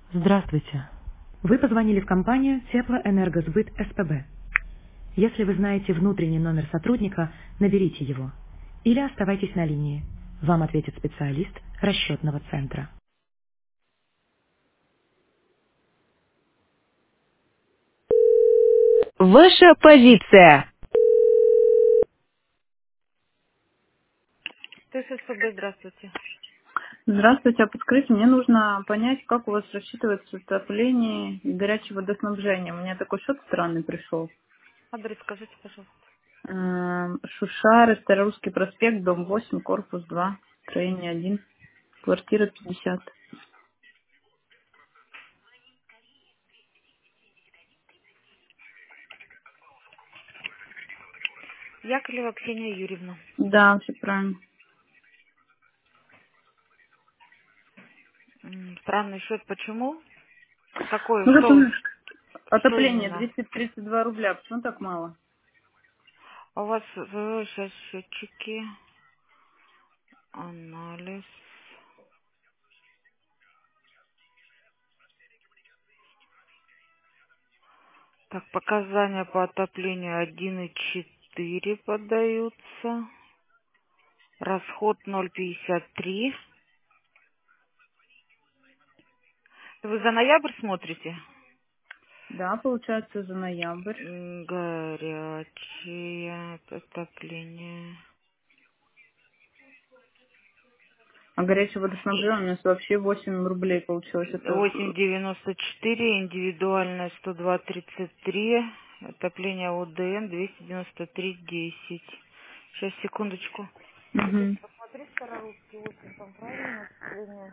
Здравствуйте. Вы позвонили в компанию Теплоэнергосбыт СПБ. Если вы знаете внутренний номер сотрудника, наберите его. Или оставайтесь на линии. Вам ответит специалист расчетного центра. Ваша позиция. ТССБ, здравствуйте. Здравствуйте, а подскажите, мне нужно понять, как у вас рассчитывается отопление и горячее водоснабжение. У меня такой счет странный пришел. Адрес скажите, пожалуйста. Шушары, Старорусский проспект, дом 8, корпус 2, строение 1, квартира 50. Яковлева Ксения Юрьевна. Да, все правильно. Странный счет. Почему? Какой? Ну, Что, это что отопление именно? 232 рубля, почему так мало? У вас сейчас счетчики, анализ. Так, показания по отоплению 1,4 подаются. Расход 0,53. Вы за ноябрь смотрите? Да, получается за ноябрь. Горячее отопление. А горячее водоснабжение у нас вообще 8 рублей получилось. Это 8,94, индивидуальное 102,33, отопление ОДН 293,10. Сейчас, секундочку. Мгм. Посмотри, Старорусский 8, там правильно отопление?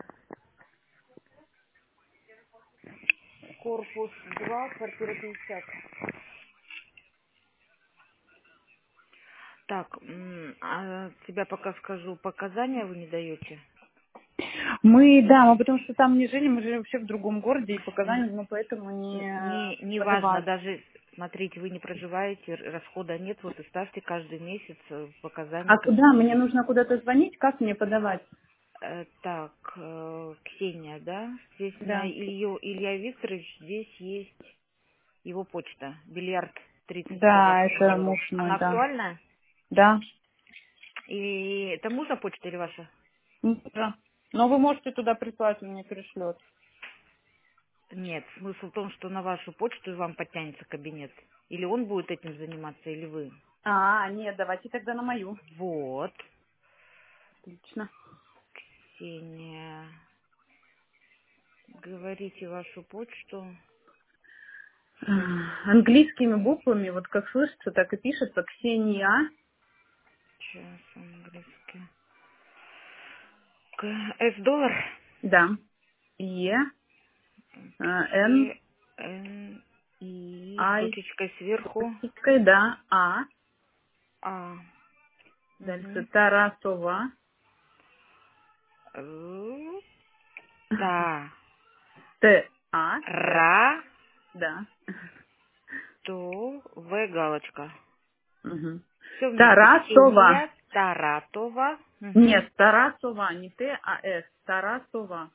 Корпус 2, квартира 50. Так, тебя пока скажу, показания вы не даете? Да, мы потому что там не жили, мы жили вообще в другом городе, и показания, мы поэтому не Не важно, подавали. даже, смотрите, вы не проживаете, расхода нет, вот и ставьте каждый месяц показания А по куда? своему Мне счету. нужно куда-то звонить? Как мне подавать? Так, Ксения, да? Здесь на Да. Илья Викторович, здесь есть его почта, бильярд 30 Да, собака это Mail.ru. муж мой, Она да. актуальная? Да. И это мужа почта или ваша? Да. Но вы можете туда прислать, он мне пришлет. Нет, смысл в том, что на вашу почту вам подтянется кабинет. Или он будет этим заниматься, или вы. Нет, давайте тогда на мою. Вот, Отлично. Ксения, говорите вашу почту. Английскими буквами, вот как слышится, так и пишется Ксения. Сейчас английский. С доллар. Да. Е. Н. Кси, Н, И, с Ай. точечкой сверху. Точкой, да. А. А. Дальше Угу. Тарасова. Та. Т. А. Р. Ра. Да. То. В. Галочка. Мгм. Все вместе. Тарасова. Ксения Таратова. Угу. Нет, Тарасова, не Т, а С. Тарасова.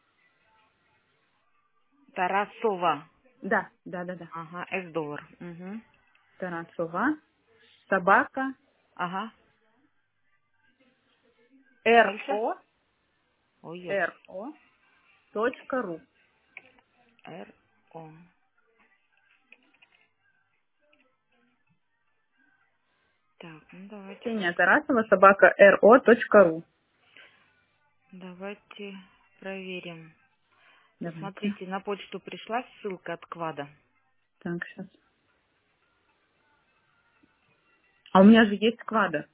Тарасова. Да, да, да, да. Ага. С доллар. Угу. Тарасова. Собака. Ага. Дальше. РО. Ой-ой. РО. Точка ру. Р. О. Так, ну давайте Ксения Тарасова, собака РО. Точка ру. давайте проверим. Давайте. Посмотрите, на почту пришла ссылка от Квада. Так, сейчас. А у меня же есть квада.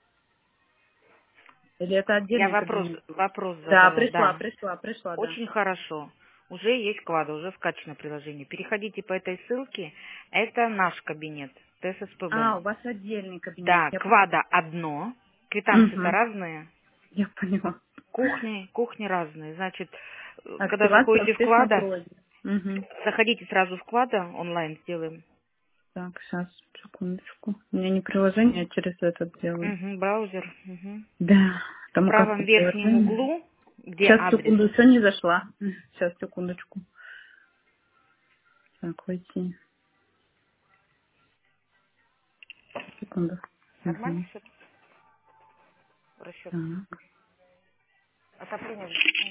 Или это Я отдельный кабинет? вопрос Да, задала, пришла, да. пришла, пришла, да. Очень хорошо. Уже есть Квада, уже скачано приложение. Переходите по этой ссылке. Это наш кабинет, ТССПБ. У вас отдельный кабинет. Да, Квада одно. Квитанции-то Угу. разные. Я поняла. Кухни разные. Значит, когда Активация заходите в успешно Квада, пройдена. Угу. заходите сразу в Квада, онлайн сделаем. Так, сейчас, секундочку. У меня не приложение, я через этот делаю. Угу, браузер. Угу. Да, В там правом оказывается верхнем приложение. углу, где Сейчас, адрес. секунду, еще не зашла. Сейчас, секундочку. Так, войти. Секунду. Нормально Угу. все? Расчет. Так. Отопление.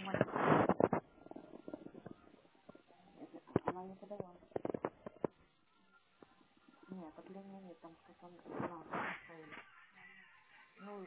Она не подала. Нет, отопления нет, там что-то ну,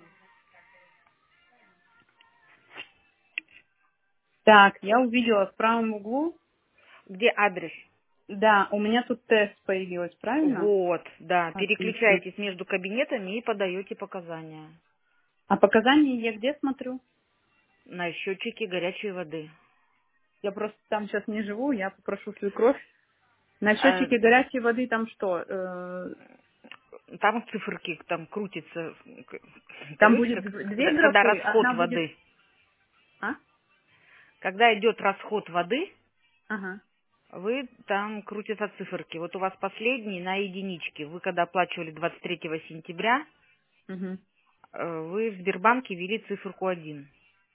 Так, я увидела в правом углу. где адрес? Да, у меня тут тест появилась, правильно? Вот, да. Отлично. Переключаетесь между кабинетами и подаете показания А показания я где смотрю? на счетчике горячей воды. Я просто там сейчас не живу, я попрошу свекровь. На А, счетчике горячей воды там что? там циферки, там крутится. Там Короче, будет как, две когда графы, расход одна будет... воды. А? Когда идет расход воды, Ага. вы там крутятся циферки. Вот у вас последний на единичке. Вы когда оплачивали 23 сентября, Угу. вы в Сбербанке ввели циферку 1.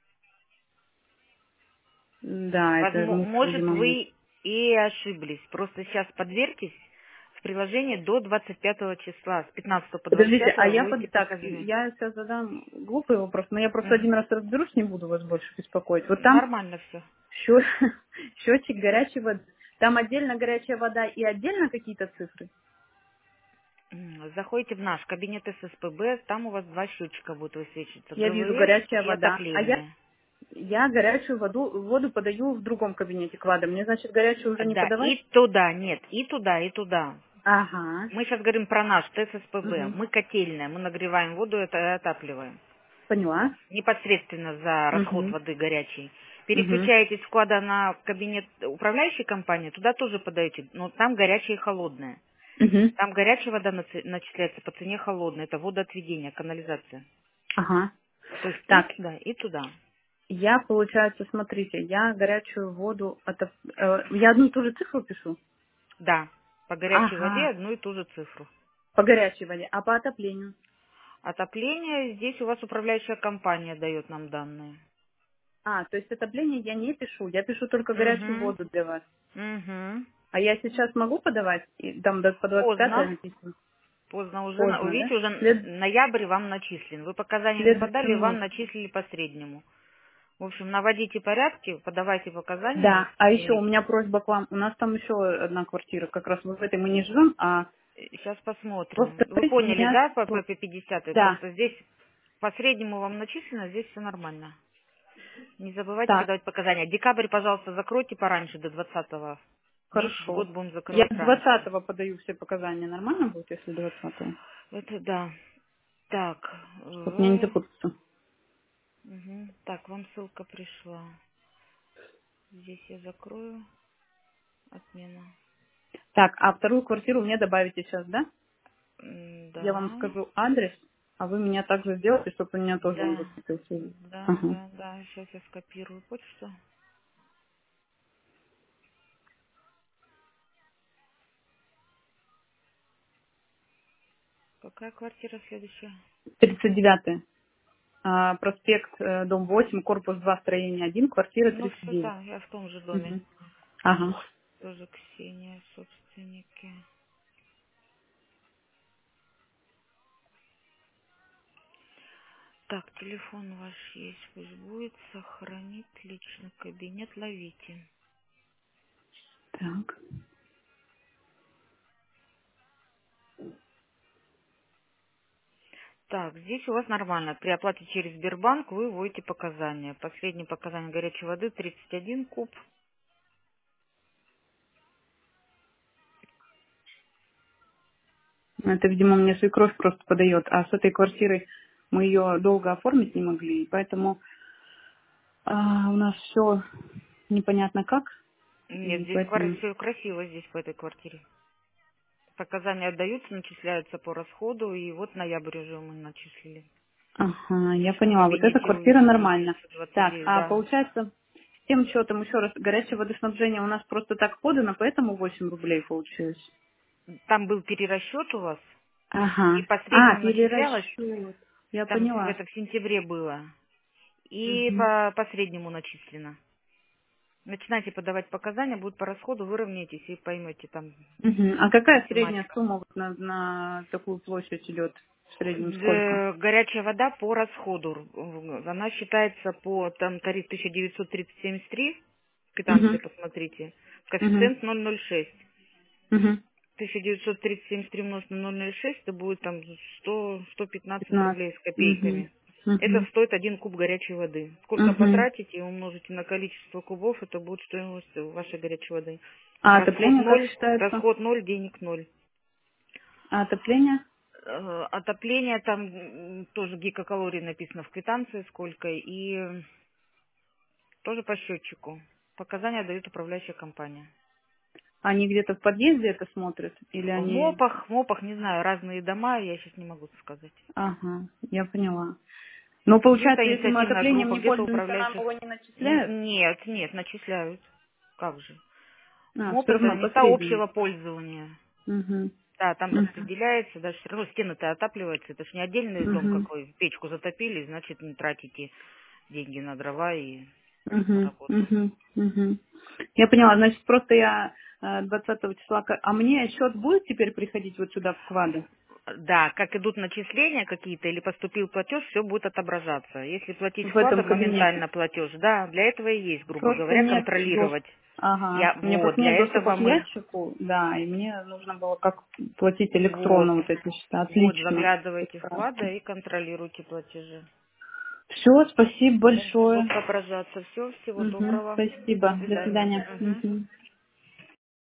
Да, это муж, Может, видимо, мне. вы и ошиблись. Просто сейчас подвергьтесь в приложении до 25 числа. С 15 по Подождите, 25 а я вводите так, показания. я сейчас задам глупый вопрос, но я просто Мгм. один раз разберусь, не буду вас больше беспокоить. Вот там Нормально все. счет- счетчик горячей воды. Там отдельно горячая вода и отдельно какие-то цифры? Заходите в наш кабинет ССПБ, там у вас два счетчика будут высвечиваться. Я вижу ГВС горячая и вода. А отопление. я горячую воду подаю в другом кабинете клада. Мне, значит, горячую уже не Да, подавать? и туда, нет, и туда, и туда. Ага. Мы сейчас говорим про наш ТССПБ. Угу. Мы котельная, мы нагреваем воду и отапливаем. Поняла. Непосредственно за расход Угу. воды горячий. Угу. Переключаетесь с вклада на кабинет управляющей компании, туда тоже подаете, но там горячая и холодная. Угу. Там горячая вода начисляется по цене холодной, это водоотведение, канализация. Ага. То есть и Так, туда, и туда. я, получается, смотрите, я горячую воду... я одну и ту же цифру пишу? Да, по горячей воде Ага. одну и ту же цифру. По горячей воде. А по отоплению? Отопление здесь у вас управляющая компания дает нам данные. То есть отопление я не пишу. Я пишу только горячую Угу, воду для вас. угу. А я сейчас могу подавать? И там по 25 Поздно. написано. Поздно уже, Поздно, да? видите, уже ноябрь вам начислен. Вы В показания не подали, следующем вам месяце. начислили по среднему. В общем, наводите порядки, подавайте показания. Да, а еще у меня просьба к вам. У нас там еще одна квартира, как раз в этой мы не живем, а Сейчас посмотрим. Вы во-вторых, поняли, меня... да, по 50? Да, Просто здесь по среднему вам начислено, здесь все нормально. Не забывайте так, подавать показания. Декабрь, пожалуйста, закройте пораньше, до 20-го. Месяц, год хорошо. будем Я закрывать раньше. 20-го подаю все показания. Нормально будет, если 20-го? Это да. Так, Чтоб мне не запутаться. так, вам ссылка пришла. Здесь я закрою. Отмена. Так, а вторую квартиру мне добавите сейчас, да? Я вам Да, скажу адрес, а вы меня также сделаете, чтобы у меня тоже он да, высветился. да, Ага. да, да. Сейчас я скопирую почту. Какая квартира следующая? 39-й. Проспект, дом 8, корпус 2, строение 1, квартира Ну, все 39. там, я в том же доме. Мгм. Ага. Тоже Ксения, собственники. Так, телефон ваш есть, пусть будет. Сохранить личный кабинет, ловите. Так. Так, здесь у вас нормально. При оплате через Сбербанк вы вводите показания. Последнее показание горячей воды 31 куб. Это, видимо, мне свекровь просто подает. А с этой квартирой мы ее долго оформить не могли, и поэтому у нас все непонятно как. Нет, И здесь поэтому... все красиво здесь по этой квартире. Показания отдаются, начисляются по расходу, и вот ноябрь уже мы начислили. Ага, я В поняла. Вот эта кабинете квартира увидите нормально. Так, 929, а да. получается, с тем счетом, еще раз, горячее водоснабжение у нас просто так подано, поэтому 8 рублей получилось. Там был перерасчет у вас, и Ага. по среднему начислялось, Перерасчет. Я там поняла. это в сентябре было, и Мгм. по среднему начислено. Начинайте подавать показания, будет по расходу, выровняйтесь и поймете там А какая средняя математика. сумма вот на такую площадь идет? В среднем сколько? Горячая вода по расходу. Она считается по там тариф 1930,73. Квитанции Угу. посмотрите. Угу. Коэффициент 0,06. Угу. 1930,73 умножить на 0,06, это будет там 115 15. рублей с Угу. копейками. Это Угу. стоит 1 куб горячей воды. Сколько Угу. потратите и умножите на количество кубов, это будет стоимость вашей горячей воды. А отопление как считается? Расход ноль, денег ноль. А отопление? Отопление, там тоже гигакалорий написано в квитанции сколько, и тоже по счетчику. Показания дает управляющая компания. Они где-то в подъезде это смотрят? Или В они... МОПах, не знаю, разные дома, я сейчас не могу сказать. Ага, я поняла. Но Где-то получается, если мы инициативная отоплением группа, не где-то пользуемся, нам управляющая. его не начисляют? Нет, начисляют. Как же? МОП Все это равно места посредние. общего пользования. Угу. Да, там Угу. распределяется, даже все равно стены-то отапливаются. Это ж не отдельный дом Угу. какой. Печку затопили, значит, не тратите деньги на дрова и на Угу. работу. Угу. Угу. Я поняла, значит, просто я 20 числа... А мне счет будет теперь приходить вот сюда в вклады? Да, как идут начисления какие-то или поступил платеж, все будет отображаться. Если платить В этом вкладом, кабинете. моментально платеж. Да, для этого и есть, грубо Просто говоря, нет доступа. контролировать. Ага. У меня просто Для нет доступа этого к мы ящику, да, и мне нужно было как платить вот, электронно вот эти счета. вот Отлично. заглядывайте в Прекрасно. вклады и контролируйте платежи. Все, спасибо Будут большое. отображаться. Все, всего доброго. До Спасибо. До свидания. свидания. Мгм. Мгм.